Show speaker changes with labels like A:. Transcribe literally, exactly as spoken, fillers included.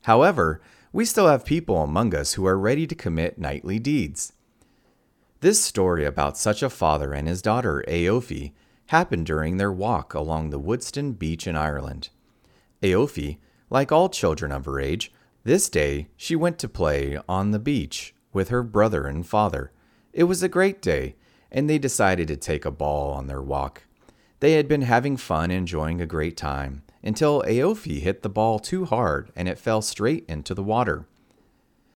A: However, we still have people among us who are ready to commit knightly deeds. This story about such a father and his daughter, Eofe, happened during their walk along the Woodston beach in Ireland. Eofe, like all children of her age, this day she went to play on the beach with her brother and father. It was a great day, and they decided to take a ball on their walk. They had been having fun, enjoying a great time, until Eofe hit the ball too hard and it fell straight into the water.